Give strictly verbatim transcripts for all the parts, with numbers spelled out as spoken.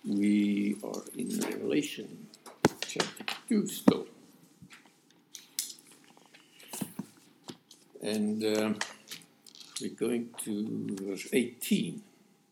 We are in Revelation chapter two still. And uh, we're going to verse eighteen.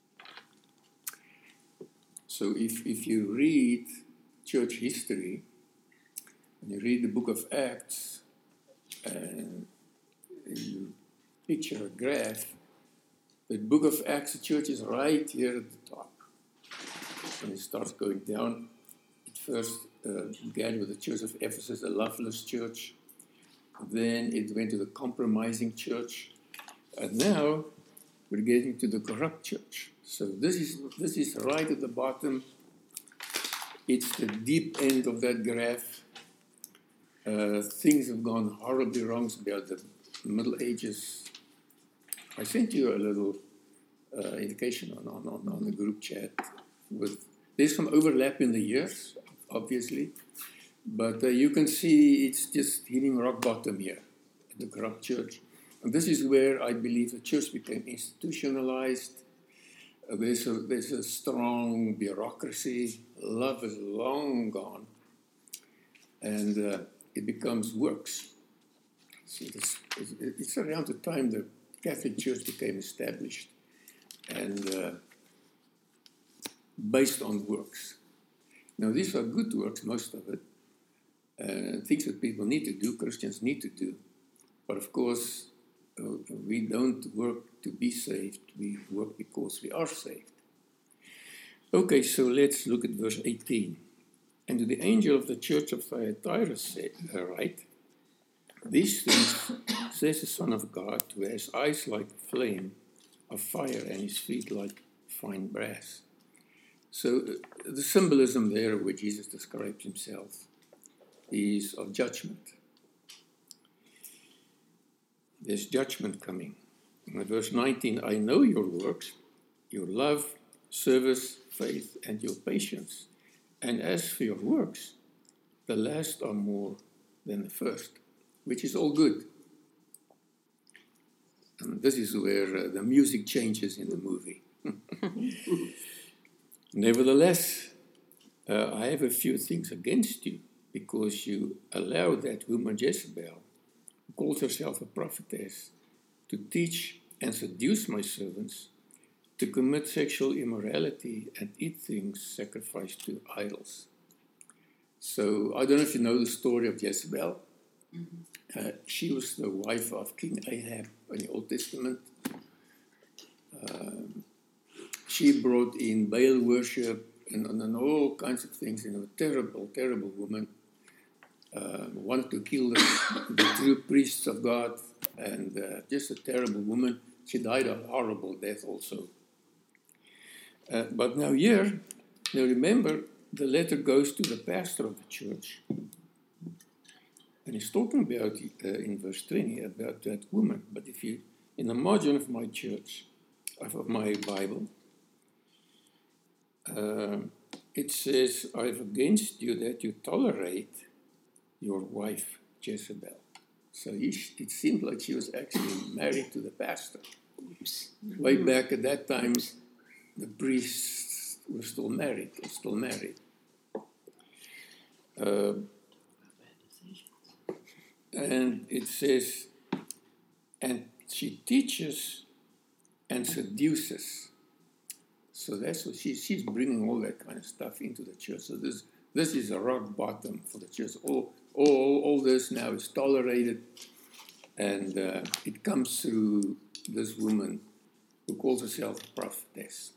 So if, if you read church history, and you read the book of Acts, and you picture a graph, the book of Acts, the church is right here at the top. And it starts going down. It first uh, began with the church of Ephesus, a loveless church. Then it went to the compromising church. And now we're getting to the corrupt church. So this is this is right at the bottom. It's the deep end of that graph. Uh, things have gone horribly wrong about the Middle Ages. I sent you a little uh, indication on, on, on the group chat. With there's some overlap in the years, obviously, but uh, you can see it's just hitting rock bottom here, the corrupt church. And this is where I believe the church became institutionalized. Uh, there's, a, there's a strong bureaucracy. Love is long gone. And uh, it becomes works. See, it's, it's around the time the Catholic Church became established and uh, based on works. Now, these are good works, most of it, uh, things that people need to do, Christians need to do. But of course, uh, we don't work to be saved, we work because we are saved. Okay, so let's look at verse eighteen. And to the angel of the church of Thyatira said, uh, write, these things says the Son of God, who has eyes like a flame of fire and his feet like fine brass. So uh, the symbolism there where Jesus describes himself is of judgment. There's judgment coming. In verse nineteen, I know your works, your love, service, faith, and your patience. And as for your works, the last are more than the first, which is all good. And this is where uh, the music changes in the movie. Nevertheless, uh, I have a few things against you, because you allow that woman Jezebel, who calls herself a prophetess, to teach and seduce my servants to commit sexual immorality and eat things sacrificed to idols. So I don't know if you know the story of Jezebel. Mm-hmm. Uh, she was the wife of King Ahab in the Old Testament. Um, she brought in Baal worship and, and all kinds of things. You know, a terrible, terrible woman. Uh, wanted to kill the, the true priests of God, and uh, just a terrible woman. She died a horrible death also. Uh, but now here, now remember, the letter goes to the pastor of the church. And he's talking about, uh, in verse twenty, about that woman. But if you, in the margin of my church, of my Bible, uh, it says, I have against you that you tolerate your wife, Jezebel. So he, it seemed like she was actually married to the pastor. Oops. Way back at that time, the priests were still married, or still married. Uh, and it says, and she teaches and seduces. So that's what she, she's bringing all that kind of stuff into the church. So this this is a rock bottom for the church. All all, all this now is tolerated, and uh, it comes through this woman who calls herself a prophetess.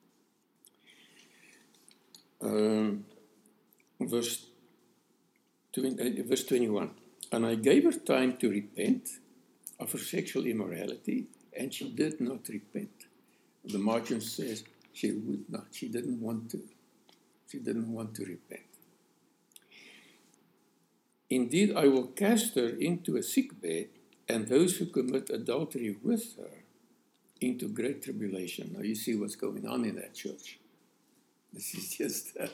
Um, verse, twenty, uh, verse twenty-one. And I gave her time to repent of her sexual immorality, and she did not repent. The margin says she would not. She didn't want to. She didn't want to repent. Indeed, I will cast her into a sick bed, and those who commit adultery with her into great tribulation. Now you see what's going on in that church. This is just uh,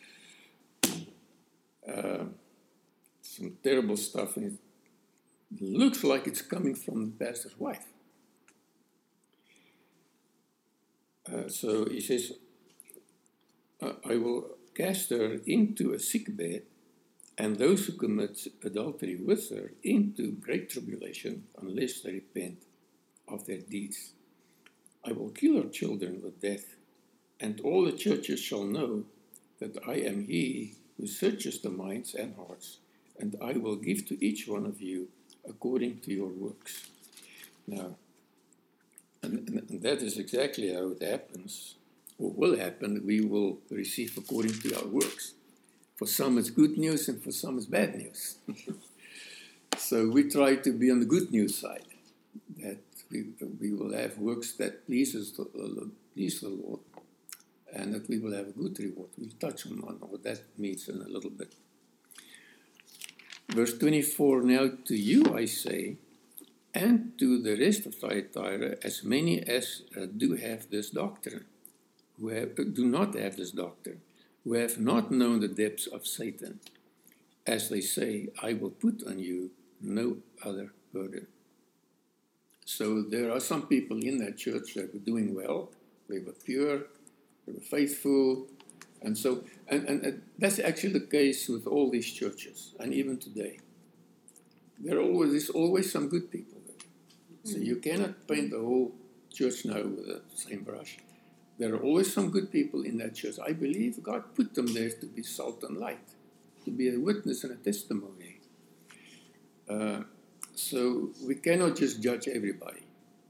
uh, some terrible stuff, and it looks like it's coming from the pastor's wife. Uh, so he says, uh, I will cast her into a sick bed, and those who commit adultery with her into great tribulation, unless they repent of their deeds. I will kill her children with death, and all the churches shall know that I am he who searches the minds and hearts, and I will give to each one of you according to your works. Now, and, and that is exactly how it happens, or will happen. We will receive according to our works. For some it's good news, and for some it's bad news. So we try to be on the good news side, that we, we will have works that pleases the, uh, please the Lord, and that we will have a good reward. We'll touch on, on what that means in a little bit. Verse twenty-four, now to you I say, and to the rest of Thyatira, as many as uh, do have this doctrine, who have, uh, do not have this doctrine, who have not known the depths of Satan, as they say, I will put on you no other burden. So there are some people in that church that were doing well, they were pure, they were faithful, and so, and, and, and that's actually the case with all these churches, and even today. There are always, there's always some good people there. So you cannot paint the whole church now with the same brush. There are always some good people in that church. I believe God put them there to be salt and light, to be a witness and a testimony. Uh, so we cannot just judge everybody.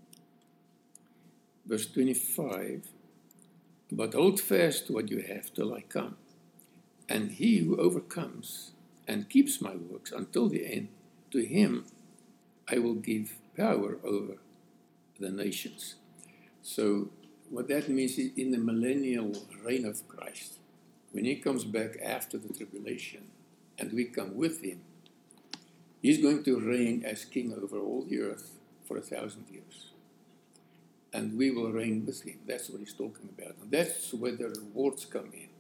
Verse twenty-five, but hold fast what you have till I come. And he who overcomes and keeps my works until the end, to him I will give power over the nations. So what that means is in the millennial reign of Christ, when he comes back after the tribulation and we come with him, he's going to reign as king over all the earth for a thousand years. And we will reign with him. That's what he's talking about. And that's where the rewards come in.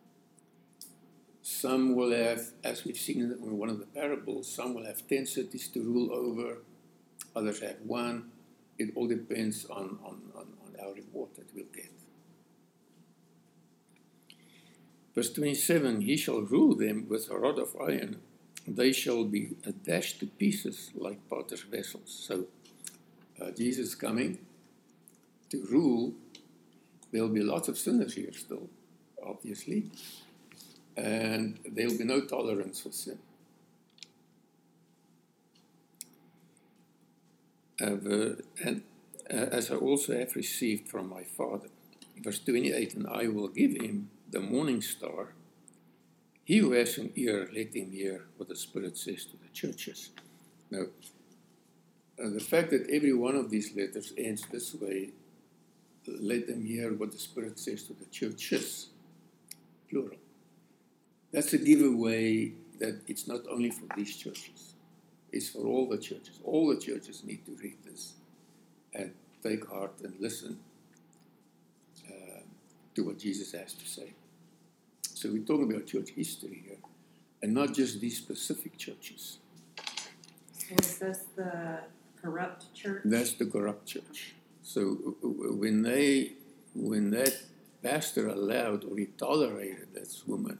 Some will have, as we've seen in one of the parables, some will have ten cities to rule over, others have one. It all depends on, on, on, on our reward that we'll get. Verse twenty-seven, he shall rule them with a rod of iron. They shall be dashed to pieces like potter's vessels. So uh, Jesus is coming to rule. There'll be lots of sinners here still, obviously. And there will be no tolerance for sin. Uh, and uh, as I also have received from my Father. Verse twenty-eight, and I will give him the morning star. He who has an ear, let him hear what the Spirit says to the churches. Now, uh, the fact that every one of these letters ends this way, let them hear what the Spirit says to the churches, plural. That's a giveaway that it's not only for these churches. It's for all the churches. All the churches need to read this and take heart and listen uh, to what Jesus has to say. So we're talking about church history here, and not just these specific churches. And is this the corrupt church? That's the corrupt church. So when they, when that pastor allowed or he tolerated this woman,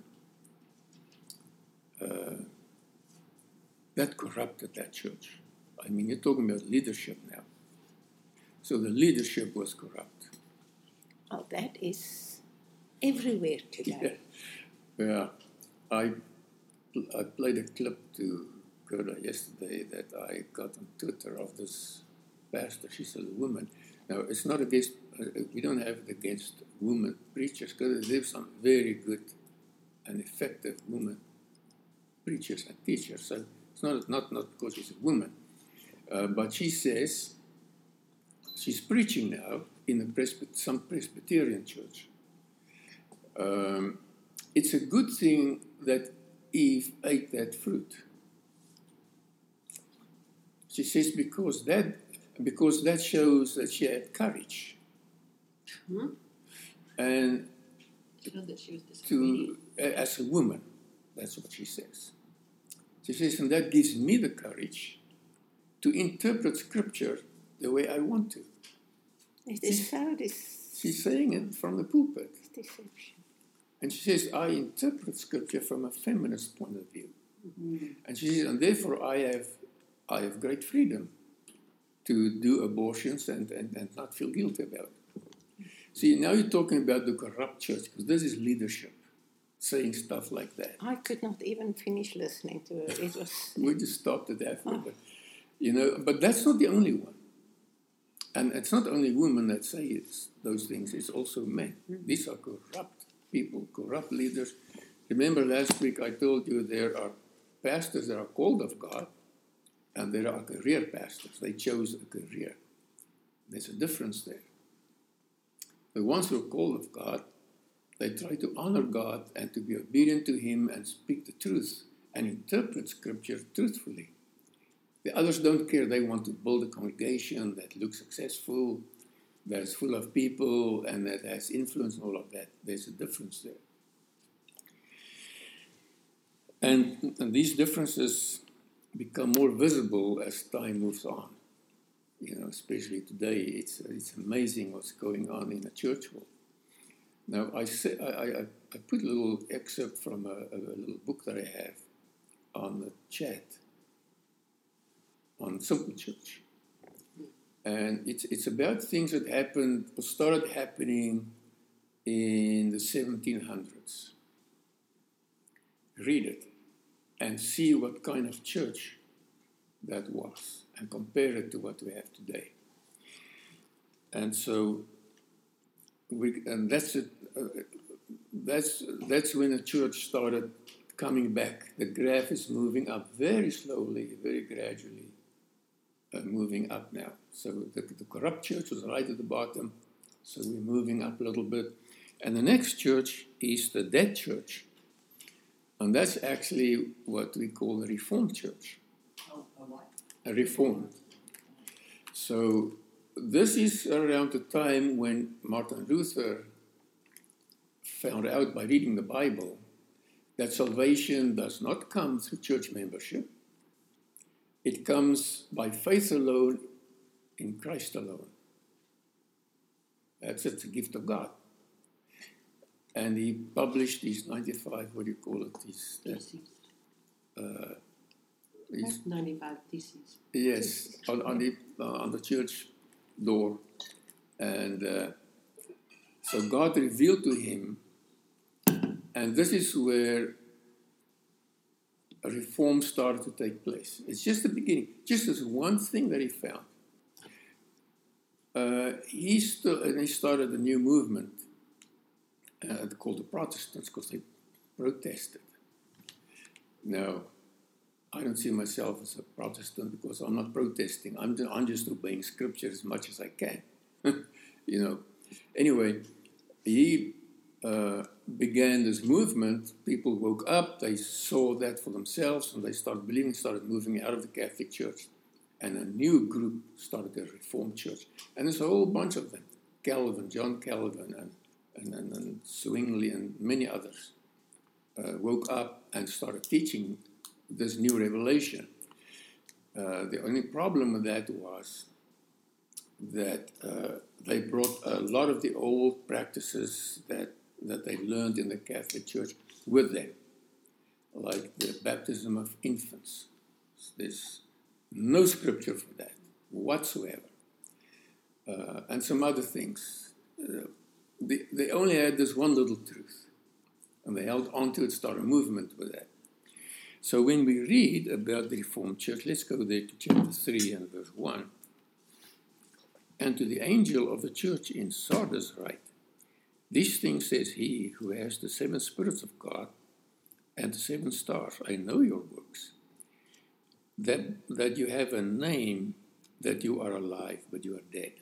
uh, that corrupted that church. I mean, you're talking about leadership now. So the leadership was corrupt. Oh, that is everywhere today. Yeah, yeah. I, I played a clip to Gerda yesterday that I got on Twitter of this pastor. She's a woman. Now, it's not against, uh, we don't have it against women preachers, because there's some very good and effective women preachers and teachers. So it's not not, not because she's a woman. Uh, but she says, she's preaching now in a Presby- some Presbyterian church. Um, it's a good thing that Eve ate that fruit. She says because that because that shows that she had courage. Hmm? And That she was to as a woman, that's what she says. She says, and that gives me the courage to interpret Scripture the way I want to. It is so this She's saying it from the pulpit. deception. And she says, I interpret scripture from a feminist point of view. Mm-hmm. And she says, and therefore I have, I have great freedom to do abortions and, and, and not feel guilty about it. See, now you're talking about the corrupt church, because this is leadership saying stuff like that. I could not even finish listening to it. It was. We just stopped at that. Oh. But, you know, but that's not the only one. And it's not only women that say it's, those things, it's also men. Mm-hmm. These are corrupt people, corrupt leaders. Remember last week I told you there are pastors that are called of God, and there are career pastors. They chose a career. There's a difference there. The ones who are called of God, they try to honor God and to be obedient to Him and speak the truth and interpret Scripture truthfully. The others don't care. They want to build a congregation that looks successful, that is full of people, and that has influence and all of that. There's a difference there. And, and these differences become more visible as time moves on. You know, especially today, it's it's amazing what's going on in the church world. Now, I say, I, I, I put a little excerpt from a, a little book that I have on the chat on Simple Church. And it's it's about things that happened or started happening in the seventeen hundreds. Read it and see what kind of church that was and compare it to what we have today. And so, we and that's it. Uh, that's that's when the church started coming back. The graph is moving up very slowly, very gradually. Uh, moving up now. So the, the corrupt church was right at the bottom, so we're moving up a little bit. And the next church is the dead church. And that's actually what we call the Reformed church. Oh, a what? A Reformed. So this is around the time when Martin Luther found out by reading the Bible that salvation does not come through church membership. It comes by faith alone, in Christ alone. That's it, the gift of God. And he published these ninety-five, what do you call it? These, Theses. Uh, these, ninety-five theses. yes, on, on, the, uh, on the church door. And uh, so God revealed to him, and this is where a reform started to take place. It's just the beginning. Just as one thing that he found. Uh, he, st- and he started a new movement uh, called the Protestants because they protested. Now, I don't see myself as a Protestant because I'm not protesting. I'm just, I'm just obeying Scripture as much as I can. You know. Anyway, he uh, began this movement. People woke up, they saw that for themselves, and they started believing, started moving out of the Catholic Church. And a new group started a Reformed Church. And there's a whole bunch of them. Calvin, John Calvin, and, and, and, and Zwingli, and many others uh, woke up and started teaching this new revelation. Uh, the only problem with that was that uh, they brought a lot of the old practices that, that they learned in the Catholic Church with them, like the baptism of infants. There's no scripture for that whatsoever. Uh, and some other things. Uh, they, they only had this one little truth, and they held on to it, started a movement with that. So when we read about the Reformed Church, let's go there to chapter three and verse one. And to the angel of the church in Sardis write, these things says he who has the seven spirits of God and the seven stars. I know your works, that, that you have a name, that you are alive, but you are dead.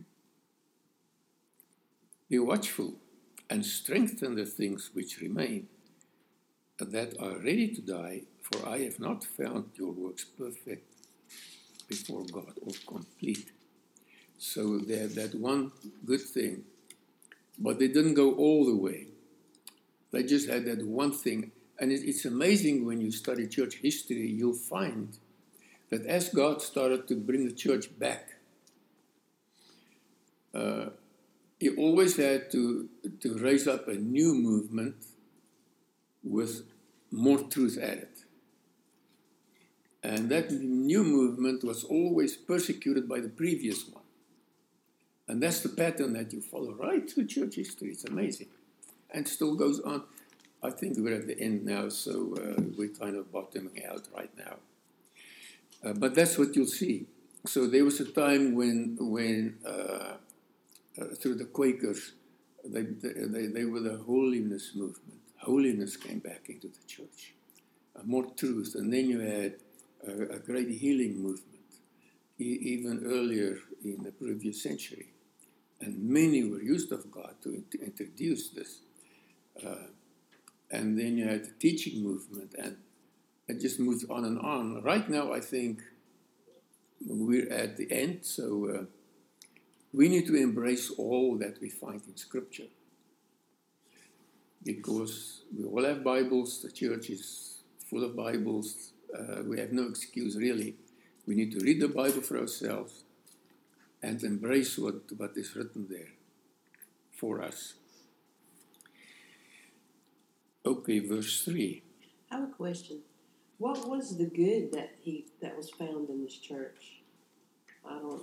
Be watchful and strengthen the things which remain, that are ready to die, for I have not found your works perfect before God, or complete. So they had that one good thing, but they didn't go all the way. They just had that one thing. And it, it's amazing when you study church history, you'll find that as God started to bring the church back, uh, he always had to, to raise up a new movement with more truth added. And that new movement was always persecuted by the previous one. And that's the pattern that you follow right through church history. It's amazing. And still goes on. I think we're at the end now, so uh, we're kind of bottoming out right now. Uh, but that's what you'll see. So there was a time when, when uh, uh, through the Quakers, they, they, they were the holiness movement. Holiness came back into the church. Uh, more truth. And then you had a, a great healing movement, e- even earlier in the previous century. And many were used of God to, in- to introduce this. Uh, and then you had the teaching movement, and it just moved on and on. Right now, I think we're at the end, so uh, we need to embrace all that we find in Scripture. Because we all have Bibles, the church is full of Bibles, uh, we have no excuse really. We need to read the Bible for ourselves and embrace what, what is written there for us. Okay, verse three. I have a question. What was the good that he that was found in this church? I don't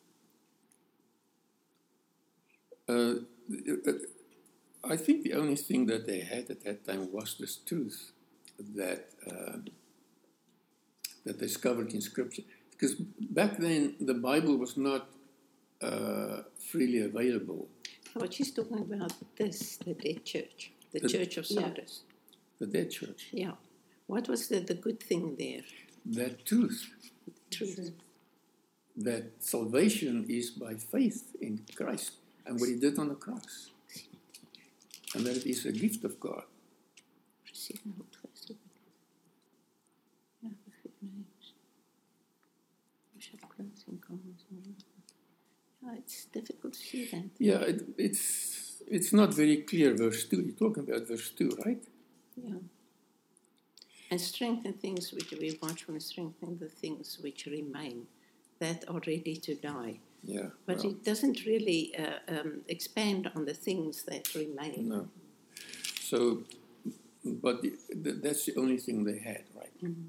know. Uh, I think the only thing that they had at that time was this truth that uh, that they discovered in Scripture. Because back then the Bible was not uh, freely available. But she's talking about this, the dead church, the, The- church of yeah. Sardis. The dead church. Yeah. What was the, the good thing there? That truth, Truth. that salvation is by faith in Christ and what he did on the cross. And that it is a gift of God. Receiving what was it? Yeah, with good names. We shall close in common. Yeah, it's difficult to see that. Yeah, it, it's it's not very clear, verse two. You're talking about verse two, right? Yeah. And strengthen things which we watch want to strengthen the things which remain, that are ready to die. Yeah. But well, it doesn't really uh, um, expand on the things that remain. no. So, but the, the, that's the only thing they had, right? Mhm.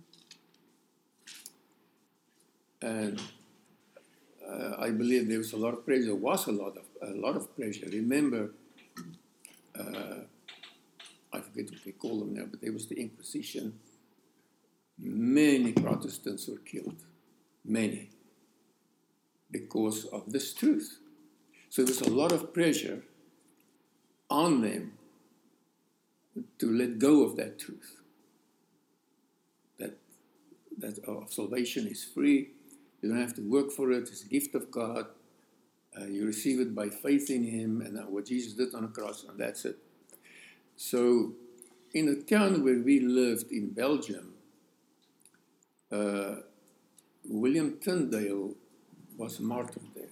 And uh, I believe there was a lot of pressure. There was a lot of a lot of pressure. Remember, uh, I forget what they call them now, but there was the Inquisition. Many Protestants were killed, many, because of this truth. So there was a lot of pressure on them to let go of that truth. That that our salvation is free. You don't have to work for it. It's a gift of God. Uh, you receive it by faith in Him and what Jesus did on the cross, and that's it. So, in a town where we lived in Belgium, uh, William Tyndale was martyred there.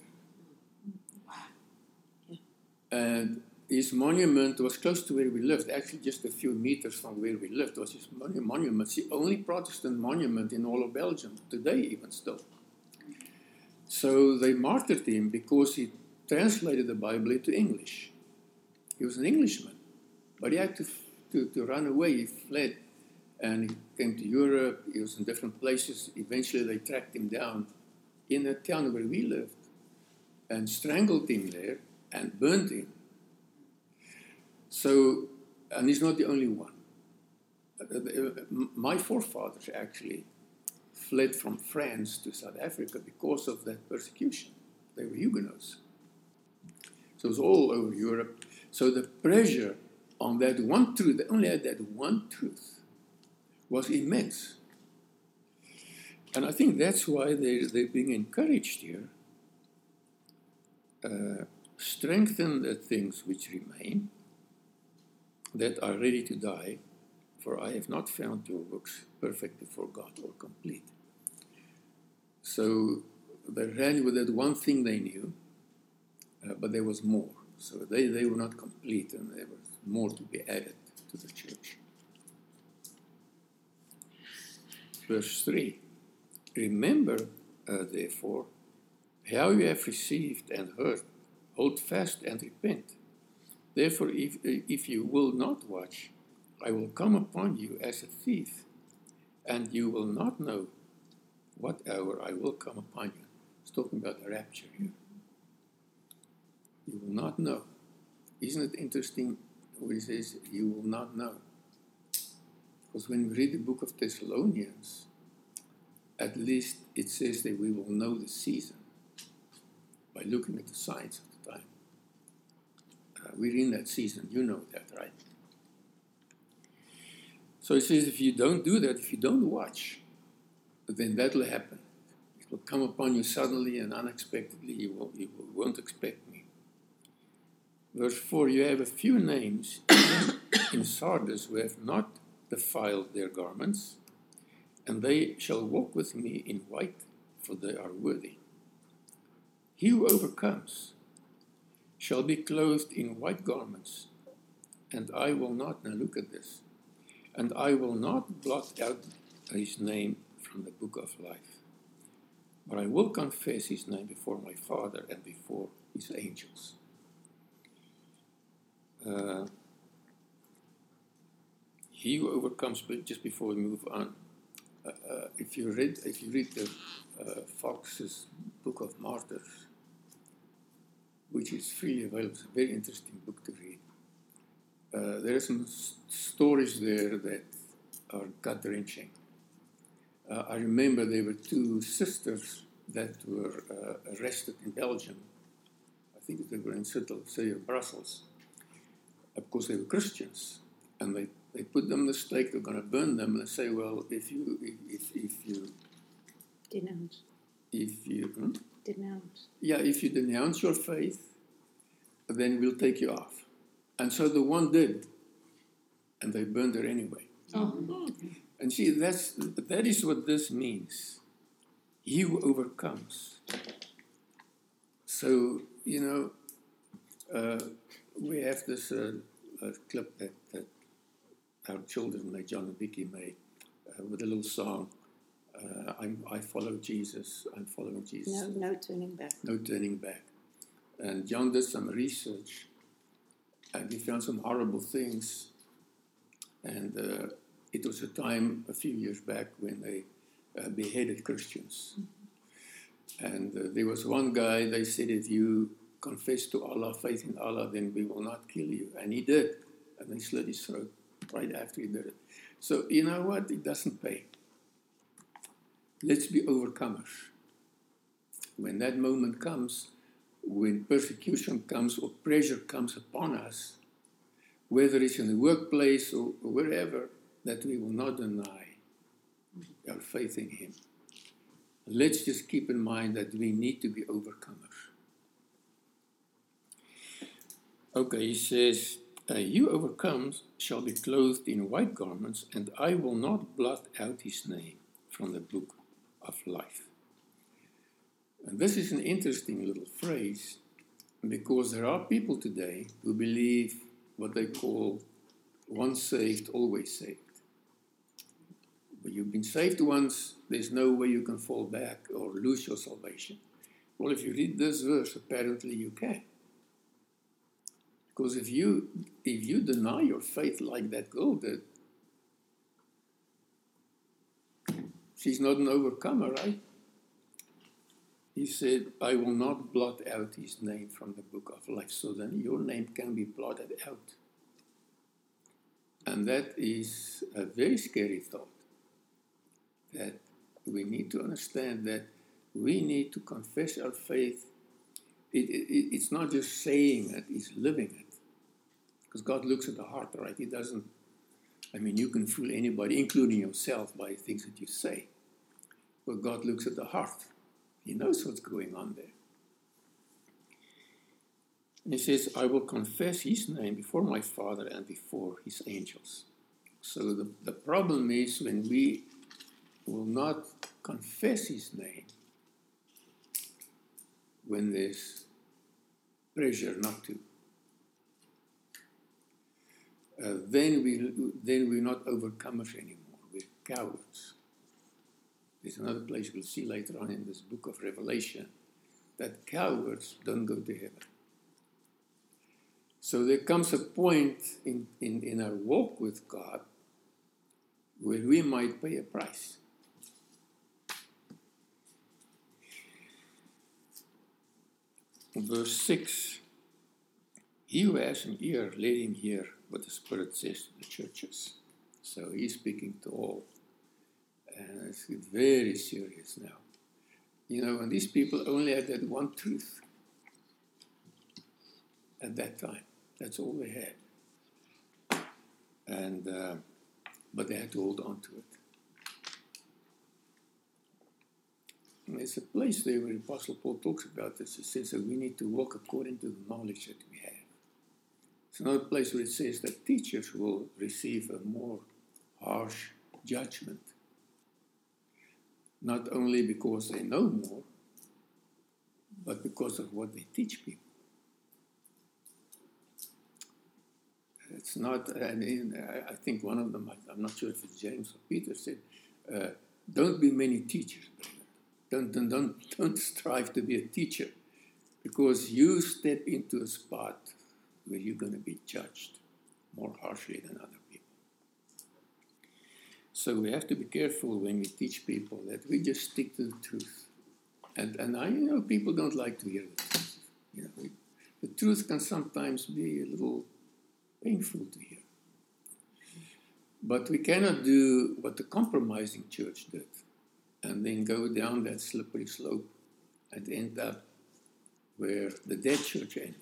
And his monument was close to where we lived, actually just a few meters from where we lived was his monu- monument. It's the only Protestant monument in all of Belgium, today even still. So they martyred him because he translated the Bible into English. He was an Englishman, but he had to, to, to run away. He fled and he came to Europe. He was in different places. Eventually they tracked him down in the town where we lived and strangled him there and burned him. So, and he's not the only one. My forefathers actually fled from France to South Africa because of that persecution. They were Huguenots. So it was all over Europe. So the pressure on that one truth, they only had that one truth, was immense. And I think that's why they, they're being encouraged here. Uh, strengthen the things which remain, that are ready to die, for I have not found your works perfect before God or complete. So they ran with that one thing they knew, uh, but there was more. So they, they were not complete, and there was more to be added to the church. Verse three, remember, uh, therefore, how you have received and heard, Hold fast and repent. Therefore, if, if you will not watch, I will come upon you as a thief, and you will not know what hour I will come upon you. It's talking about the rapture here. You will not know. Isn't it interesting what he says, you will not know? Because when we read the book of Thessalonians, at least it says that we will know the season by looking at the signs of the time. Uh, we're in that season, you know that, right? So it says if you don't do that, if you don't watch, then that will happen. It will come upon you suddenly and unexpectedly. You, will, you will, won't expect me. Verse four, you have a few names in Sardis who have not defiled their garments, and they shall walk with me in white, for they are worthy. He who overcomes shall be clothed in white garments, and I will not, now look at this, and I will not blot out his name from the book of life, but I will confess his name before my Father and before his angels. Uh, he who overcomes, but just before we move on, uh, uh, if you read if you read the uh, Fox's Book of Martyrs, which is freely available, it's a very interesting book to read. Uh, there are some s- stories there that are gut-wrenching. Uh, I remember there were two sisters that were uh, arrested in Belgium. I think they were in City of Brussels. Of course, they were Christians, and they, they put them on the stake. They're going to burn them, and they say, "Well, if you if if, if you Denounce. if you hmm? Denounce. yeah if you denounce your faith, then we'll take you off." And so the one did, and they burned her anyway. Oh. And see, that's that is what this means. He who overcomes. So you know. Uh, We have this uh, uh, clip that, that our children made, John and Vicky made, uh, with a little song. Uh, I'm, I follow Jesus. I'm following Jesus. No, no turning back. No turning back. And John did some research, and he found some horrible things. And uh, it was a time a few years back when they uh, beheaded Christians. Mm-hmm. And uh, there was one guy. They said, if you confess to Allah, faith in Allah, then we will not kill you. And he did. And they slit his throat right after he did it. So, you know what? It doesn't pay. Let's be overcomers. When that moment comes, when persecution comes or pressure comes upon us, whether it's in the workplace or wherever, that we will not deny our faith in him. Let's just keep in mind that we need to be overcomers. Okay, he says, uh, you overcomes shall be clothed in white garments, and I will not blot out his name from the book of life. And this is an interesting little phrase, because there are people today who believe what they call once saved, always saved. When you've been saved once, there's no way you can fall back or lose your salvation. Well, if you read this verse, apparently you can. Because if you if you deny your faith like that girl did, she's not an overcomer, right? He said, I will not blot out his name from the book of life. So then your name can be blotted out. And that is a very scary thought. That we need to understand that we need to confess our faith. It, it, it's not just saying it, it's living it. Because God looks at the heart, right? He doesn't, I mean, you can fool anybody, including yourself, by things that you say. But God looks at the heart. He knows what's going on there. And he says, I will confess his name before my Father and before his angels. So the, the problem is when we will not confess his name, when there's pressure not to. Uh, then, we, then we're not overcomers anymore. We're cowards. There's another place we'll see later on in this book of Revelation that cowards don't go to heaven. So there comes a point in, in, in our walk with God where we might pay a price. Verse six, he who has an ear, let him hear what the Spirit says to the churches. So he's speaking to all. And it's very serious now. You know, and these people only had that one truth at that time. That's all they had. And, uh, but they had to hold on to it. And there's a place there where Apostle Paul talks about this. He says that we need to walk according to the knowledge that we have. It's another place where it says that teachers will receive a more harsh judgment. Not only because they know more, but because of what they teach people. It's not, I mean, I think one of them, I'm not sure if it's James or Peter, said, uh, don't be many teachers, brother. Don't, don't, don't, don't strive to be a teacher, because you step into a spot where you're going to be judged more harshly than other people. So we have to be careful when we teach people that we just stick to the truth. And, and I you know people don't like to hear the truth. You know, we, the truth can sometimes be a little painful to hear. But we cannot do what the compromising church did and then go down that slippery slope and end up where the dead church ended.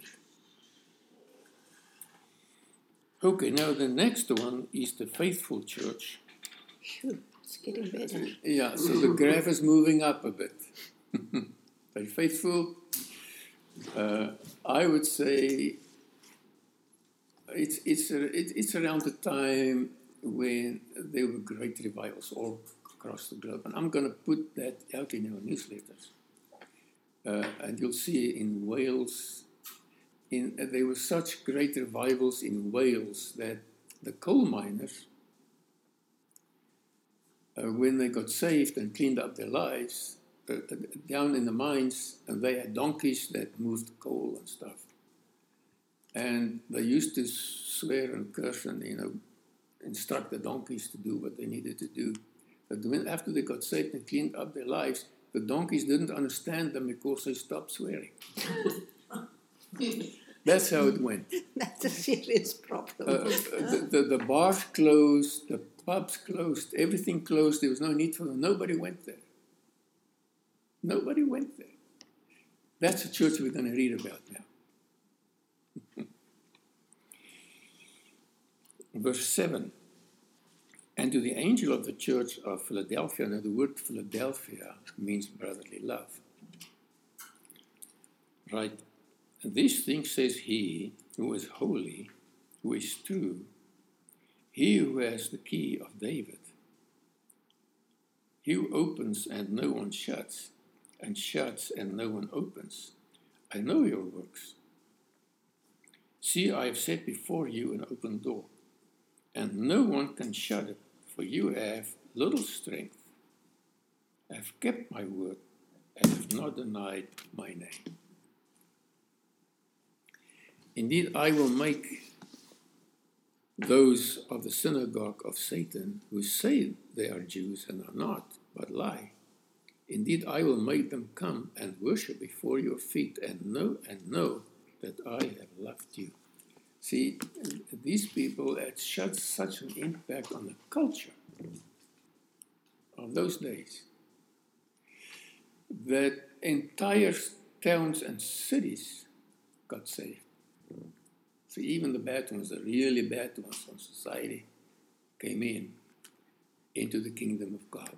Okay, now the next one is the faithful church. Phew, it's getting better. Yeah, so the graph is moving up a bit. Very faithful. Uh, I would say it's it's a, it, it's around the time when there were great revivals all across the globe, and I'm going to put that out in our newsletters. Uh, and you'll see in Wales, in uh, there were such great revivals in Wales that the coal miners, uh, when they got saved and cleaned up their lives, uh, down in the mines, and they had donkeys that moved coal and stuff. And they used to swear and curse and, you know, instruct the donkeys to do what they needed to do. But when, after they got saved and cleaned up their lives, the donkeys didn't understand them because they stopped swearing. That's how it went. That's a serious problem. Uh, the, the, the bars closed, the pubs closed, everything closed. There was no need for them. Nobody went there. Nobody went there. That's the church we're going to read about now. Verse seven. And to the angel of the church of Philadelphia, now the word Philadelphia means brotherly love. Right? And these things says he who is holy, who is true, he who has the key of David, he who opens and no one shuts, and shuts and no one opens. I know your works. See, I have set before you an open door, and no one can shut it, for you have little strength, have kept my word, and have not denied my name. Indeed, I will make those of the synagogue of Satan who say they are Jews and are not, but lie. Indeed, I will make them come and worship before your feet and know and know that I have loved you. See, these people had such, such an impact on the culture of those days that entire towns and cities got saved. So even the bad ones, the really bad ones from society, came in into the kingdom of God.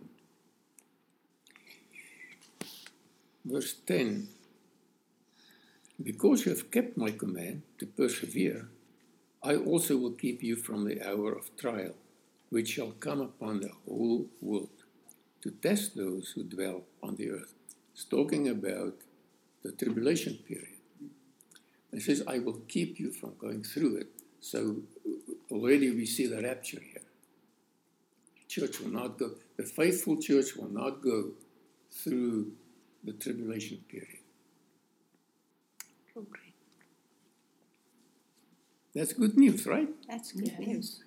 Verse ten, because you have kept my command to persevere, I also will keep you from the hour of trial, which shall come upon the whole world, to test those who dwell on the earth. It's talking about the tribulation period. It says, I will keep you from going through it. So already we see the rapture here. The church will not go, the faithful church will not go through the tribulation period. Okay. That's good news, right? That's good Yeah. news.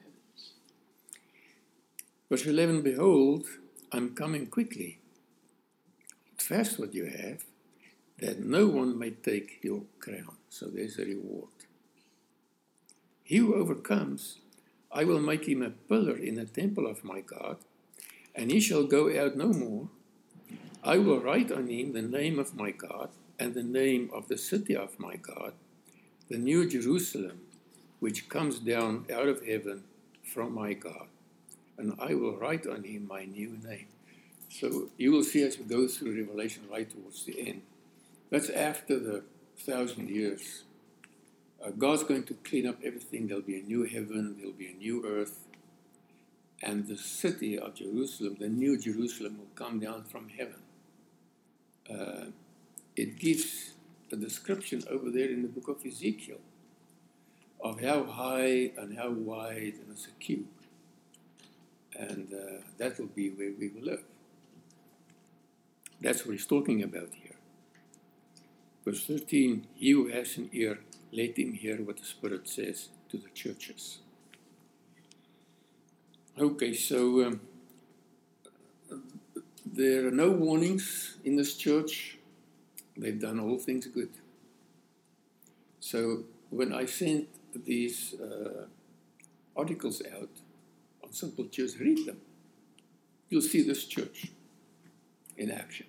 Verse eleven, behold, I'm coming quickly. Fast what you have, that no one may take your crown. So there's a reward. He who overcomes, I will make him a pillar in the temple of my God, and he shall go out no more. I will write on him the name of my God, and the name of the city of my God, the new Jerusalem, which comes down out of heaven from my God. And I will write on him my new name. So you will see as we go through Revelation right towards the end. That's after the thousand years. Uh, God's going to clean up everything. There'll be a new heaven. There'll be a new earth. And the city of Jerusalem, the new Jerusalem, will come down from heaven. Uh, it gives a description over there in the book of Ezekiel of how high and how wide, and it's a cube. And uh, that will be where we will live. That's what he's talking about here. Verse thirteen, he who has an ear, let him hear what the Spirit says to the churches. Okay, so um, there are no warnings in this church. They've done all things good. So when I sent these uh, articles out on Simple Church, read them. You'll see this church in action.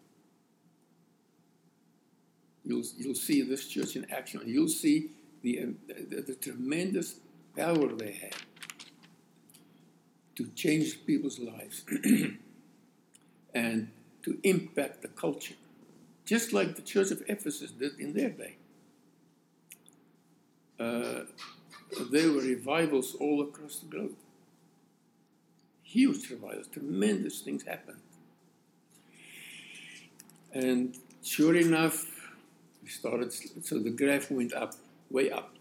You'll, you'll see this church in action. You'll see the, the, the tremendous power they have to change people's lives and to impact the culture, just like the Church of Ephesus did in their day. Uh, there were revivals all across the globe. Huge revivals, tremendous things happened. And sure enough, we started, so the graph went up, way up.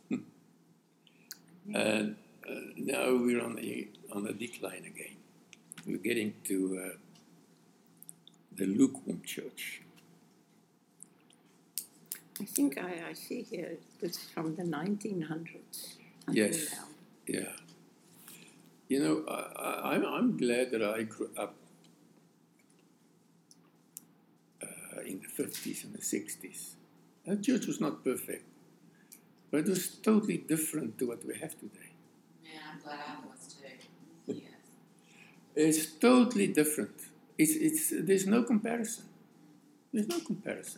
And uh, now we're on the on a decline again. We're getting to uh, the lukewarm church. I think I, I see here it's from the nineteen hundreds. Yes. Now. Yeah. You know, I, I, I'm, I'm glad that I grew up uh, in the fifties and the sixties. That church was not perfect, but it was totally different to what we have today. Yeah, I'm glad I was too. Yes. It's totally different. It's, it's, there's no comparison. There's no comparison.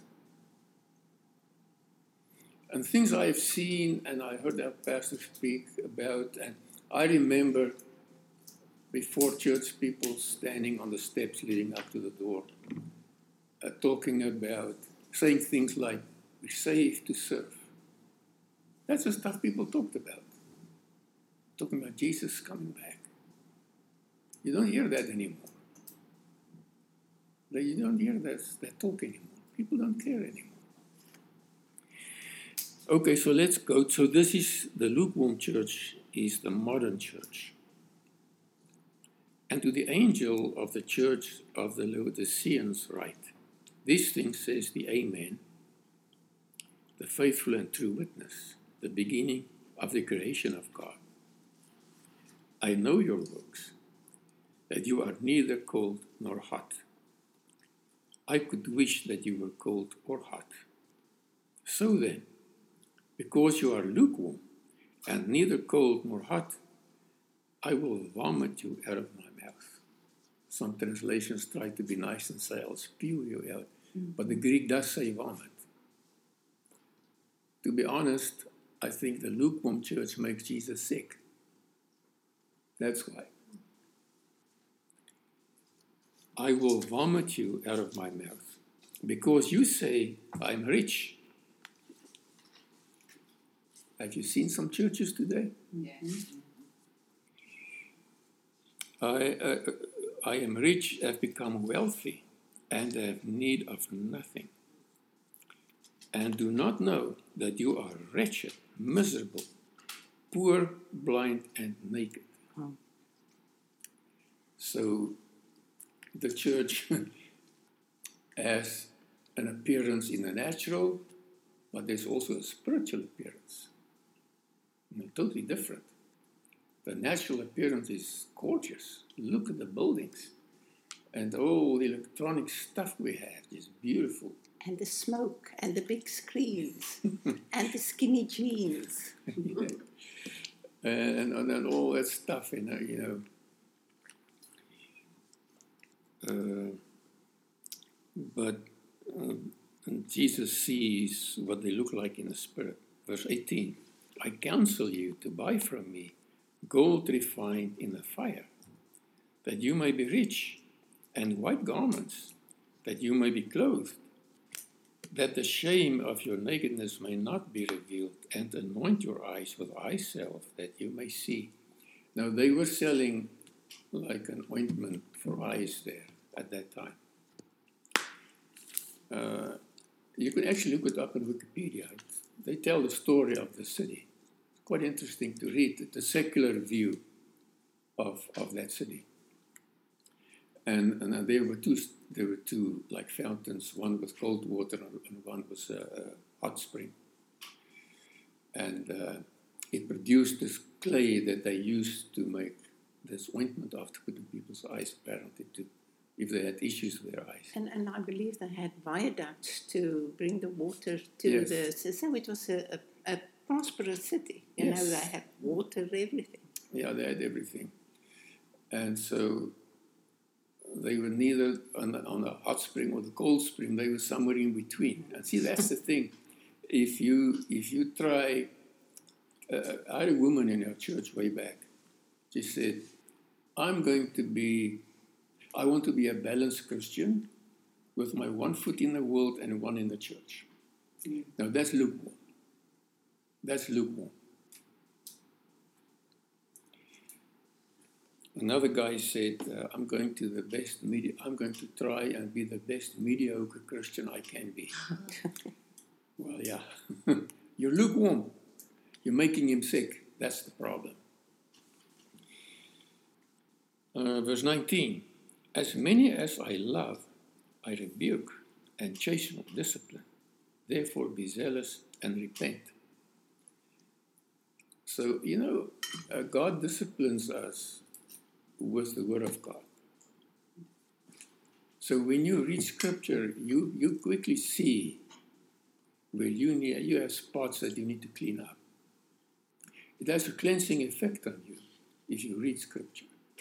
And things I have seen and I heard our pastor speak about, and I remember before church people standing on the steps leading up to the door, uh, talking about, saying things like, we're saved to serve. That's the stuff people talked about. Talking about Jesus coming back. You don't hear that anymore. You don't hear that, that talk anymore. People don't care anymore. Okay, so let's go. So this is the lukewarm church, is the modern church. And to the angel of the church of the Laodiceans write, these things says the Amen, the faithful and true witness, the beginning of the creation of God. I know your works, that you are neither cold nor hot. I could wish that you were cold or hot. So then, because you are lukewarm and neither cold nor hot, I will vomit you out of my mouth. Some translations try to be nice and say, I'll spew you out. Mm-hmm. But the Greek does say vomit. To be honest, I think the lukewarm church makes Jesus sick. That's why. I will vomit you out of my mouth, because you say, I'm rich. Have you seen some churches today? Yes. I, uh, I am rich, have become wealthy, and have need of nothing, and do not know that you are wretched, miserable, poor, blind, and naked. Oh. So the church has an appearance in the natural, but there's also a spiritual appearance. I mean, totally different. The natural appearance is gorgeous. Look at the buildings. And all the electronic stuff we have is beautiful. And the smoke, and the big screens, and the skinny jeans. Yeah. and, and, and all that stuff, you know. You know. Uh, but um, and Jesus sees what they look like in the spirit. Verse eighteen, I counsel you to buy from me gold refined in the fire, that you may be rich, and white garments, that you may be clothed, that the shame of your nakedness may not be revealed, and anoint your eyes with eye salve, that you may see. Now, they were selling like an ointment for eyes there at that time. Uh, you can actually look it up on Wikipedia. They tell the story of the city. Quite interesting to read the secular view of, of that city. And, and there were two there were two like fountains, one with cold water and one was a, a hot spring. And uh, it produced this clay that they used to make this ointment of to put in people's eyes, apparently, to, if they had issues with their eyes. And, and I believe they had viaducts to bring the water to Yes. the... So it was a, a, a prosperous city. You Yes. know, they had water, everything. Yeah, they had everything. And so they were neither on the, on the hot spring or the cold spring. They were somewhere in between. And see, that's the thing. If you if you try, uh, I had a woman in our church way back. She said, "I'm going to be, I want to be a balanced Christian, with my one foot in the world and one in the church." Mm. Now that's lukewarm. That's lukewarm. Another guy said, uh, I'm going to the best media, I'm going to try and be the best mediocre Christian I can be. Well, yeah. You're lukewarm. You're making him sick. That's the problem. Uh, verse nineteen. As many as I love, I rebuke and chasten with discipline. Therefore be zealous and repent. So, you know, uh, God disciplines us with the Word of God. So when you read Scripture, you, you quickly see where you need, you have spots that you need to clean up. It has a cleansing effect on you if you read Scripture.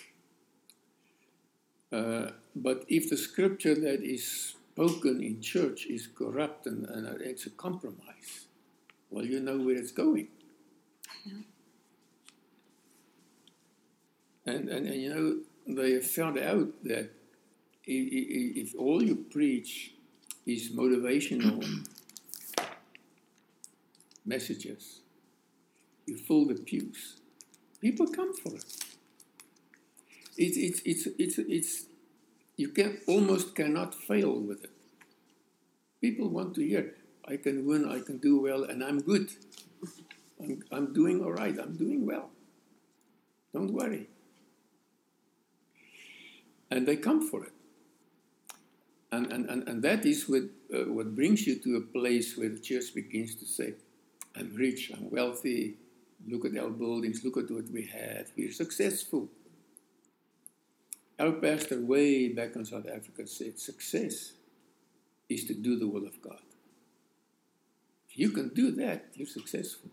Uh, but if the Scripture that is spoken in church is corrupt and, and it's a compromise, well, you know where it's going. Yeah. And, and, and, you know, they have found out that if, if all you preach is motivational messages, you fill the pews, people come for it. It's, it's, it's, it's, it's, you can almost cannot fail with it. People want to hear, I can win, I can do well, and I'm good. I'm, I'm doing all right, I'm doing well. Don't worry. And they come for it. And, and, and, and that is what, uh, what brings you to a place where the church begins to say, I'm rich, I'm wealthy, look at our buildings, look at what we have, we're successful. Our pastor way back in South Africa said, success is to do the will of God. If you can do that, you're successful.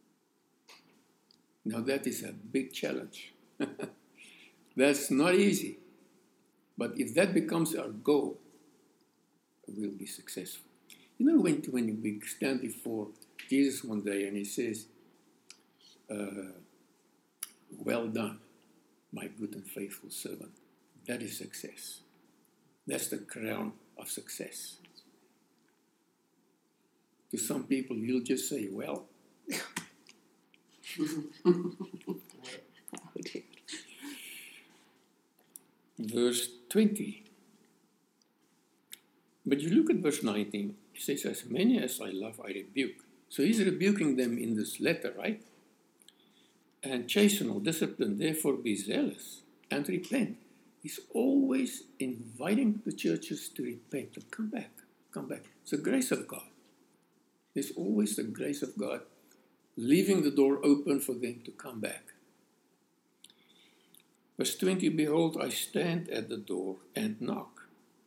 Now that is a big challenge. That's not easy. But if that becomes our goal, we'll be successful. You know, when, when we stand before Jesus one day and he says, uh, well done, my good and faithful servant. That is success. That's the crown of success. To some people, you'll just say, well. Verse twenty. But you look at verse nineteen, it says, as many as I love, I rebuke. So he's rebuking them in this letter, right? And chasten or discipline, therefore be zealous and repent. He's always inviting the churches to repent, to come back, come back. It's the grace of God. There's always the grace of God leaving the door open for them to come back. Verse twenty, behold, I stand at the door and knock.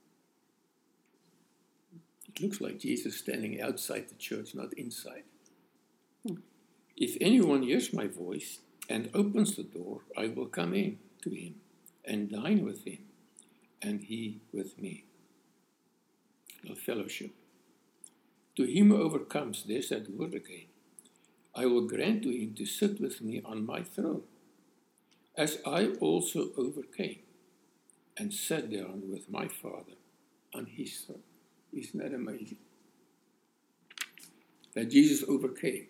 It looks like Jesus standing outside the church, not inside. Hmm. If anyone hears my voice and opens the door, I will come in to him and dine with him, and he with me. A fellowship. To him who overcomes, there's that word again, I will grant to him to sit with me on my throne, as I also overcame and sat down with my Father on his throne. Isn't that amazing? That Jesus overcame.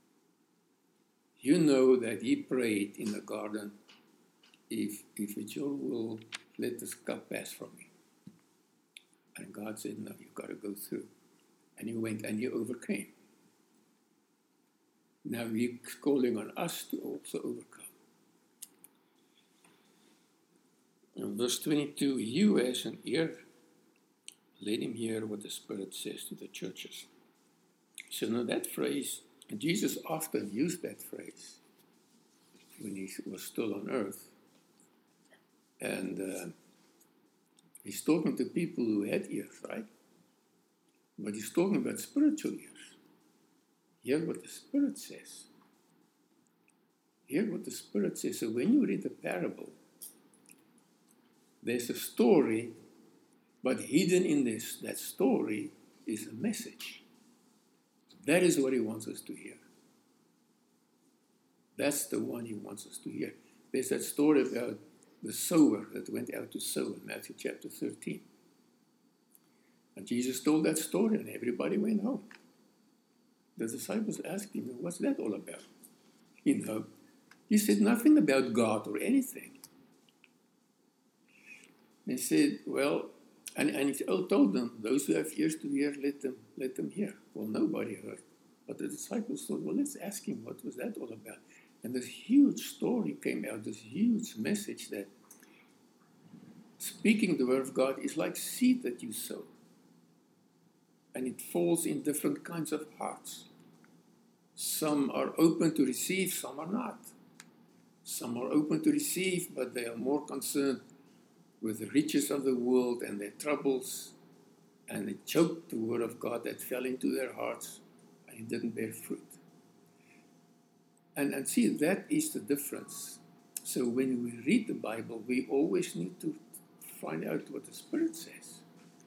You know that he prayed in the garden, if, if it's your will, let this cup pass from me. And God said, no, you've got to go through. And he went and he overcame. Now he's calling on us to also overcome. In verse twenty-two, he who has an ear, let him hear what the Spirit says to the churches. So now that phrase, and Jesus often used that phrase when he was still on earth. And uh, he's talking to people who had ears, right? But he's talking about spiritual ears. Hear what the Spirit says. Hear what the Spirit says. So when you read the parable, there's a story, but hidden in this, that story is a message. That is what he wants us to hear. That's the one he wants us to hear. There's that story about the sower that went out to sow in Matthew chapter thirteen. And Jesus told that story and everybody went home. The disciples asked him, what's that all about? You know, he said nothing about God or anything. They said, well, and, and he told them, those who have ears to hear, let them, let them hear. Well, nobody heard. But the disciples thought, well, let's ask him, what was that all about? And this huge story came out, this huge message that speaking the word of God is like seed that you sow. And it falls in different kinds of hearts. Some are open to receive, some are not. Some are open to receive, but they are more concerned with the riches of the world and their troubles, and it choked the word of God that fell into their hearts, and it didn't bear fruit. And, and see, that is the difference. So when we read the Bible, we always need to find out what the Spirit says.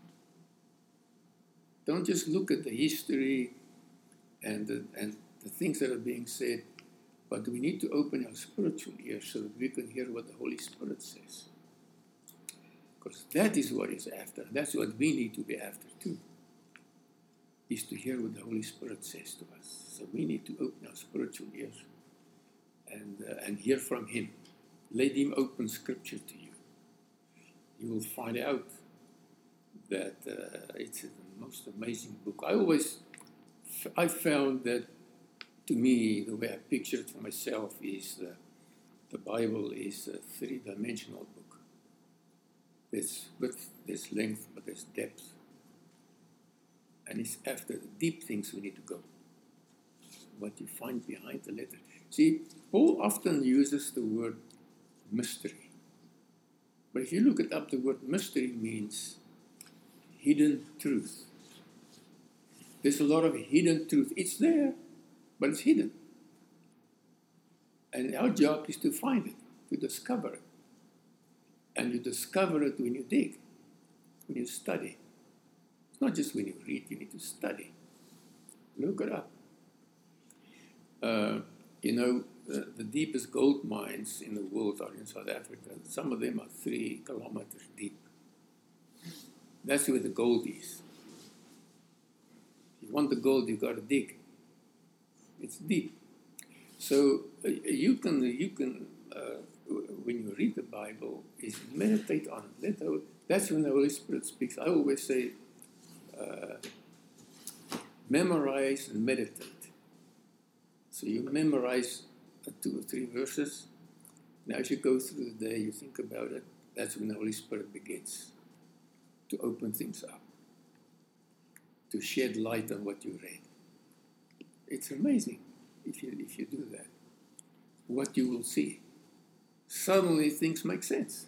Don't just look at the history and the, and the things that are being said, but we need to open our spiritual ears so that we can hear what the Holy Spirit says. Because that is what he's after. That's what we need to be after too, is to hear what the Holy Spirit says to us. So we need to open our spiritual ears and, uh, and hear from him. Let him open Scripture to you. You will find out that uh, it's the most amazing book. I always, I found that, to me, the way I picture it for myself is uh, the Bible is a three-dimensional book. There's width, there's length, but there's depth. And it's after the deep things we need to go. What you find behind the letter. See, Paul often uses the word mystery. But if you look it up, the word mystery means hidden truth. There's a lot of hidden truth. It's there, but it's hidden. And our job is to find it, to discover it. And you discover it when you dig, when you study. It's not just when you read, you need to study. Look it up. Uh, you know, the, the deepest gold mines in the world are in South Africa. Some of them are three kilometers deep. That's where the gold is. If you want the gold, you've got to dig. It's deep. So uh, you can, you can uh, when you read the Bible, is meditate on it. Let, that's when the Holy Spirit speaks. I always say, uh, memorize and meditate. So you memorize uh, two or three verses. Now as you go through the day, you think about it. That's when the Holy Spirit begins to open things up, to shed light on what you read. It's amazing. if you, if you do that, what you will see. Suddenly things make sense.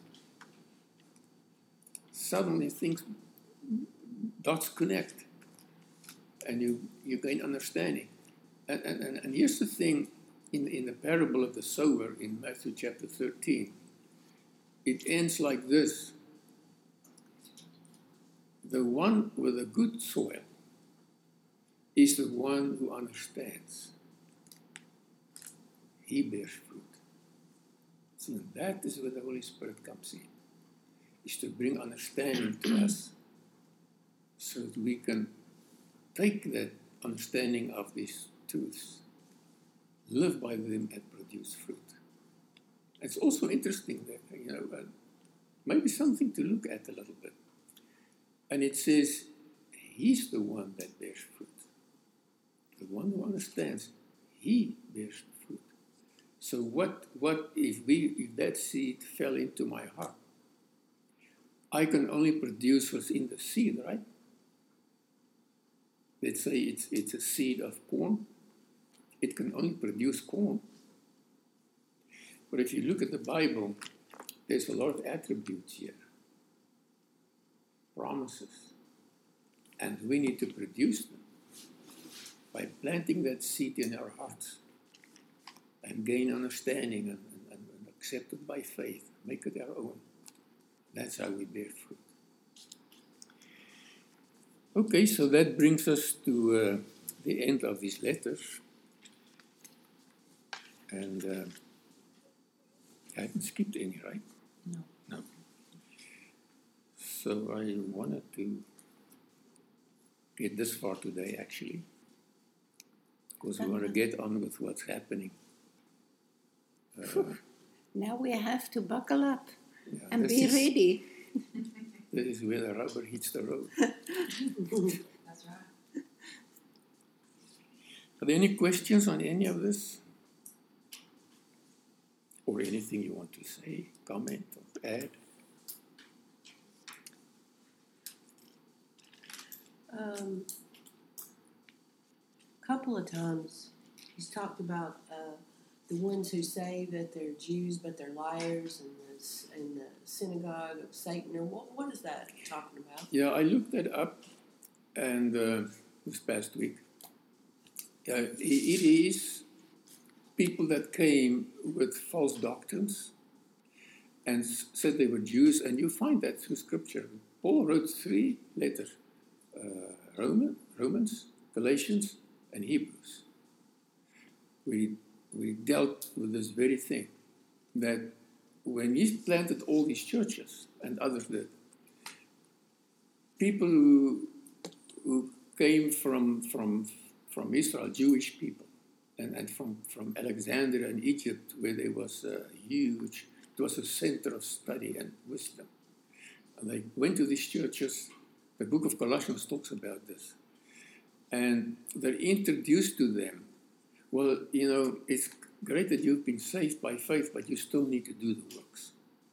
Suddenly things, dots connect, and you, you gain understanding. And, and, and here's the thing, in, in the parable of the sower in Matthew chapter thirteen, it ends like this. The one with a good soil is the one who understands. He bears fruit. So that is where the Holy Spirit comes in, is to bring understanding to us so that we can take that understanding of these truths, live by them, and produce fruit. It's also interesting that, you know, uh, maybe something to look at a little bit. And it says, he's the one that bears fruit. The one who understands, he bears fruit. So what, what if we, if that seed fell into my heart? I can only produce what's in the seed, right? Let's say it's, it's a seed of corn. It can only produce corn. But if you look at the Bible, there's a lot of attributes here. Promises. And we need to produce them by planting that seed in our hearts and gain understanding and, and, and accept it by faith, make it our own. That's how we bear fruit. Okay, so that brings us to uh, the end of these letters. And uh, I haven't skipped any, right? No. No. So I wanted to get this far today, actually, because we want to get on with what's happening. Uh, Now we have to buckle up yeah, and this be is- ready. This is where the rubber hits the road. That's right. Are there any questions on any of this? Or anything you want to say, comment, or add? Um, couple of times he's talked about uh, the ones who say that they're Jews but they're liars, and the, s- and the synagogue of Satan. Or what? What is that talking about? Yeah, I looked that up, and uh, this past week, uh, it it is people that came with false doctrines and s- said they were Jews, and you find that through Scripture. Paul wrote three letters: uh, Roman, Romans, Galatians, and Hebrews. We we dealt with this very thing, that when he planted all these churches, and others did, people who who came from from from Israel, Jewish people, and, and from, from Alexandria and Egypt, where there was a huge, it was a center of study and wisdom. And they went to these churches. The book of Colossians talks about this. And they're introduced to them. Well, you know, it's great that you've been saved by faith, but you still need to do the works.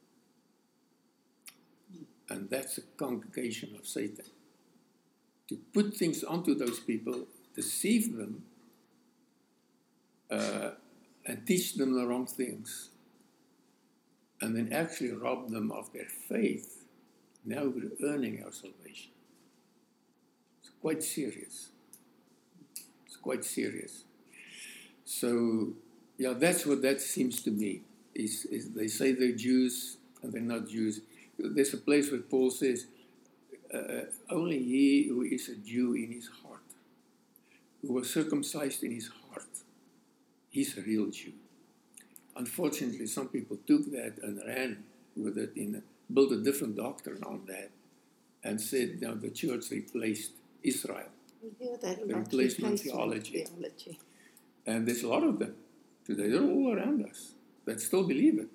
And that's a congregation of Satan. To put things onto those people, deceive them, uh, and teach them the wrong things, and then actually rob them of their faith. Now we're earning our salvation. It's quite serious. It's quite serious. So, yeah, that's what that seems to me. Is, is they say they're Jews and they're not Jews. There's a place where Paul says, uh, only he who is a Jew in his heart, who was circumcised in his heart, he's a real Jew. Unfortunately, some people took that and ran with it, in a, built a different doctrine on that, and said, now the church replaced Israel. We hear that The about replacement replacement theology. theology. And there's a lot of them today. They're all around us that still believe it.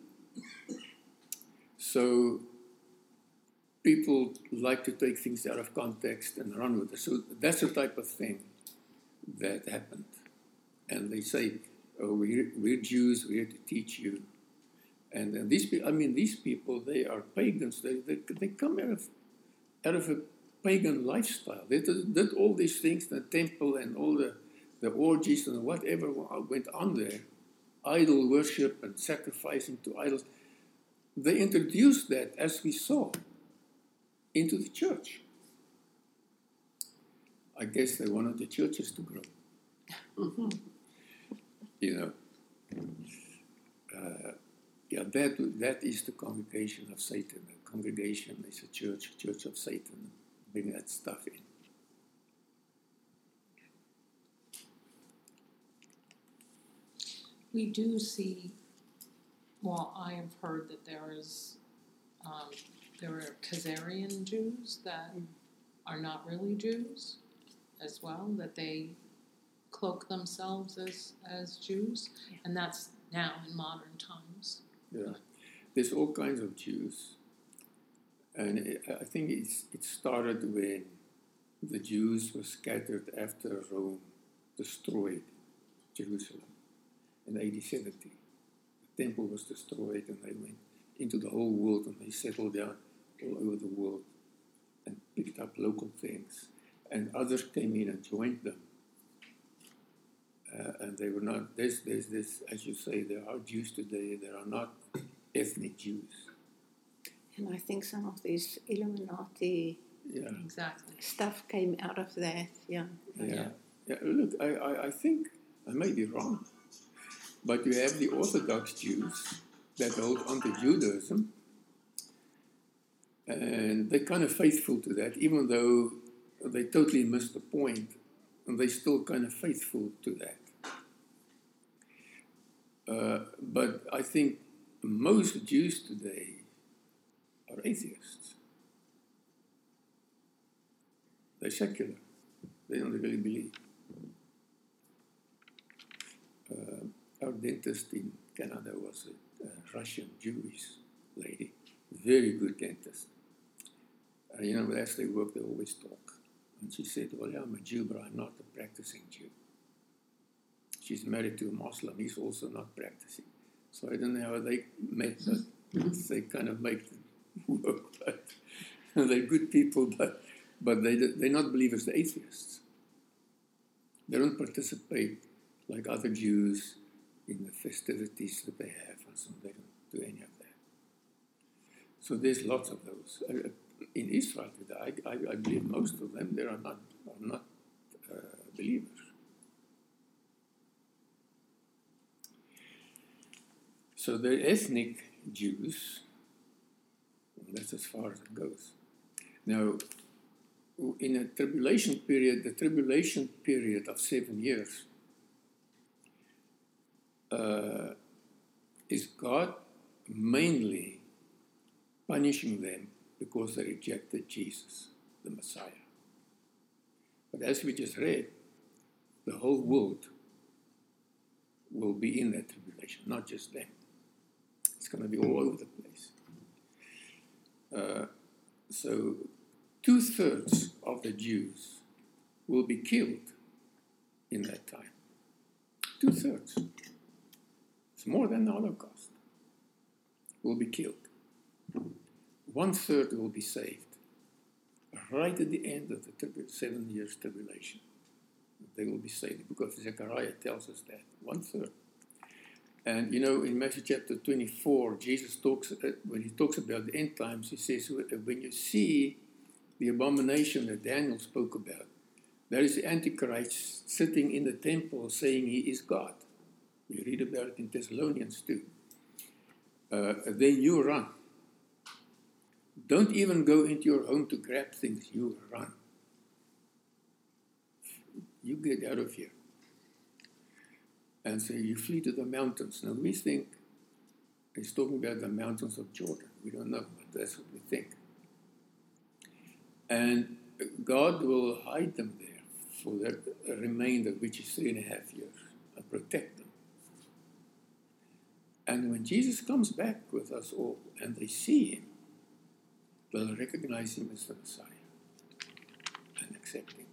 So people like to take things out of context and run with it. So that's the type of thing that happened. And they say, oh, we're, we're Jews, we're here to teach you. And, and these people, I mean, these people, they are pagans. They, they, they come out of, out of a pagan lifestyle. They did, did all these things, the temple and all the, the the orgies and whatever went on there, idol worship and sacrificing to idols, they introduced that, as we saw, into the church. I guess they wanted the churches to grow. You know. Uh, yeah, that that is the congregation of Satan. The congregation is a church, church of Satan. Bring that stuff in. We do see, well, I have heard that there is, um, there are Khazarian Jews that are not really Jews as well, that they cloak themselves as, as Jews, and that's now in modern times. Yeah, there's all kinds of Jews, and it, I think it's, it started when the Jews were scattered after Rome destroyed Jerusalem in A D seventy. The temple was destroyed, and they went into the whole world, and they settled down all over the world and picked up local things, and others came in and joined them. Uh, and they were not, there's, there's this, as you say, there are Jews today, there are not ethnic Jews. And I think some of this Illuminati Yeah, Exactly. stuff came out of that, yeah. yeah. yeah. Look, I, I, I think, I may be wrong, but you have the Orthodox Jews that hold on to Judaism, and they're kind of faithful to that, even though they totally missed the point, and they're still kind of faithful to that. Uh, but I think most Jews today are atheists. They're secular. They don't really believe. Uh, our dentist in Canada was a, a Russian Jewish lady, very good dentist. Uh, you know, as they work, they always talk. And she said, well, yeah, I'm a Jew, but I'm not a practicing Jew. She's married to a Muslim. He's also not practicing. So I don't know how they make that. They kind of make it work. But they're good people, but, but they, they're not believers, they're atheists. They don't participate like other Jews in the festivities that they have, and so they don't do any of that. So there's lots of those. Uh, in Israel, I, I, I believe most of them, they are not, are not uh, believers. So they're ethnic Jews, and that's as far as it goes. Now, in a tribulation period, the tribulation period of seven years, uh, is God mainly punishing them because they rejected Jesus, the Messiah. But as we just read, the whole world will be in that tribulation, not just them. It's going to be all over the place. Uh, so two-thirds of the Jews will be killed in that time. Two-thirds. It's more than the Holocaust. Will be killed. One-third will be saved. Right at the end of the tri- seven years tribulation, they will be saved. The book of Zechariah tells us that. One-third. And you know, in Matthew chapter twenty-four, Jesus talks, uh, when he talks about the end times, he says, when you see the abomination that Daniel spoke about, there is the Antichrist sitting in the temple saying he is God. We read about it in Thessalonians too. Uh, then you run. Don't even go into your home to grab things, you run. You get out of here. And so you flee to the mountains. Now we think he's talking about the mountains of Jordan. We don't know, but that's what we think. And God will hide them there for the remainder, which is three and a half years, and protect them. And when Jesus comes back with us all, and they see him, they'll recognize him as the Messiah and accept him.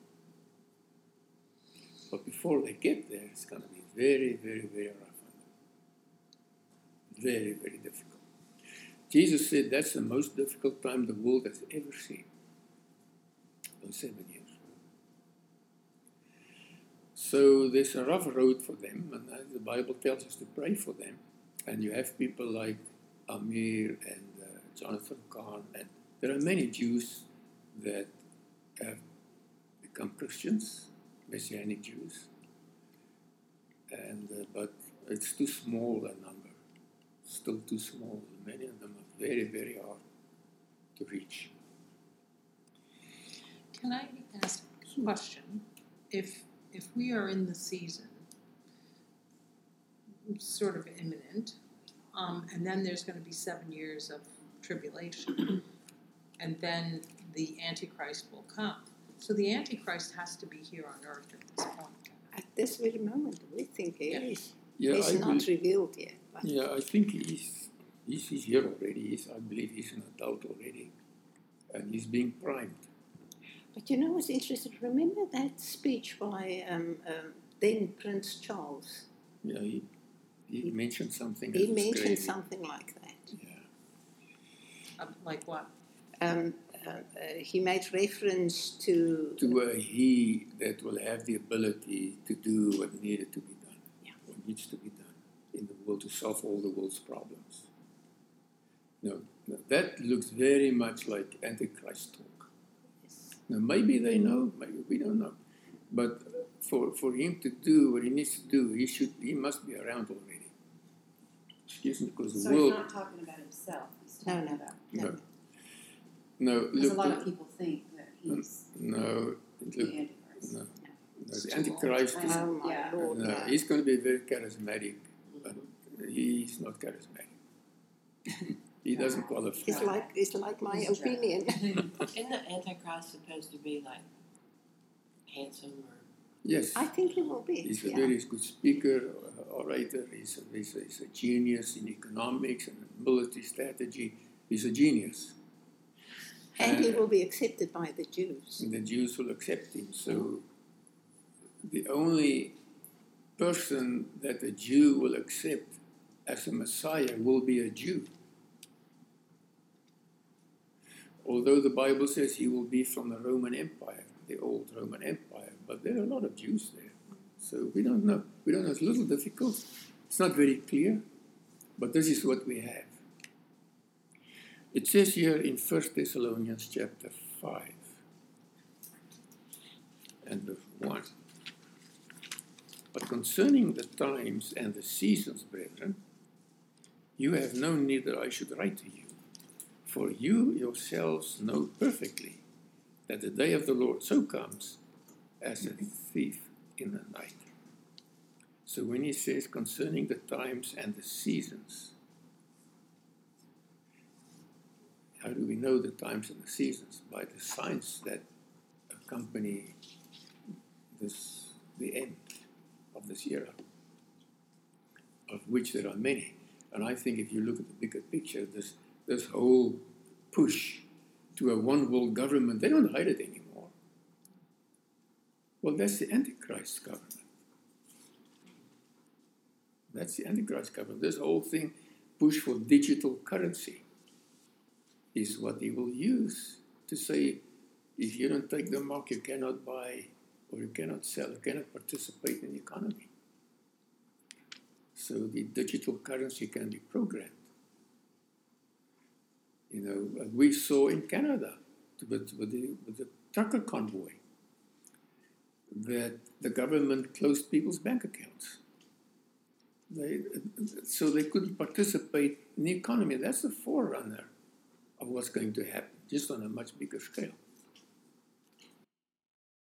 But before they get there, it's going to be very, very, very rough on them. Very, very difficult. Jesus said that's the most difficult time the world has ever seen. Those seven years. So there's a rough road for them, and uh, the Bible tells us to pray for them. And you have people like Amir and uh, Jonathan Kahn, and there are many Jews that have become Christians, Messianic Jews, and uh, but it's too small a number, still too small. Many of them are very, very hard to reach. Can I ask a question? If if we are in the season, sort of imminent, um, and then there's going to be seven years of tribulation, and then the Antichrist will come. So the Antichrist has to be here on earth at this point. At this very moment, we think he Yeah. is. Yeah, He's I not believe, revealed yet. But yeah, I think he's, he's he's here already. He's, I believe he's an adult already, and he's being primed. But you know what's interesting? Remember that speech by um, um, then Prince Charles? Yeah, he, he mentioned something. He that was mentioned crazy. something like that. Yeah. Um, like what? Um, uh, uh, he made reference to To a he that will have the ability to do what needed to be done, Yeah. what needs to be done in the world to solve all the world's problems. No, no, that looks very much like Antichrist talk. Now, maybe they know, maybe we don't know. But for, for him to do what he needs to do, he should he must be around already. Excuse me, because the So he's world. not talking about himself, he's No, talking no, about, no. No. No, because a look. lot the- of people think that he's no, the look, Antichrist. no, no. It's The too Antichrist old. is. Oh my Yeah. Lord! No, yeah. he's going to be very charismatic, but he's not charismatic. He doesn't qualify. It's like it's like my He's a dragon. opinion. Isn't the Antichrist supposed to be like handsome or? Yes, I think he will be. he's a yeah. very good speaker, uh, orator. He's a, he's, a, he's a genius in economics and military strategy. He's a genius. And he Uh, will be accepted by the Jews. And the Jews will accept him. So the only person that a Jew will accept as a Messiah will be a Jew. Although the Bible says he will be from the Roman Empire, the old Roman Empire, but there are a lot of Jews there. So we don't know. We don't know. It's a little difficult. It's not very clear, but this is what we have. It says here in First Thessalonians chapter five and verse one. But concerning the times and the seasons, brethren, you have no need that I should write to you. For you yourselves know perfectly that the day of the Lord so comes as a thief in the night. So when he says concerning the times and the seasons, how do we know the times and the seasons? By the signs that accompany this, the end of this era, of which there are many. And I think if you look at the bigger picture, this this whole push to a one world government, they don't hide it anymore. Well, that's the Antichrist government. That's the Antichrist government. This whole thing, push for digital currency, is what he will use to say, if you don't take the mark, you cannot buy, or you cannot sell, you cannot participate in the economy. So the digital currency can be programmed. You know, we saw in Canada with, with, the, with the trucker convoy that the government closed people's bank accounts. They, so they couldn't participate in the economy. That's the forerunner of what's going to happen, just on a much bigger scale.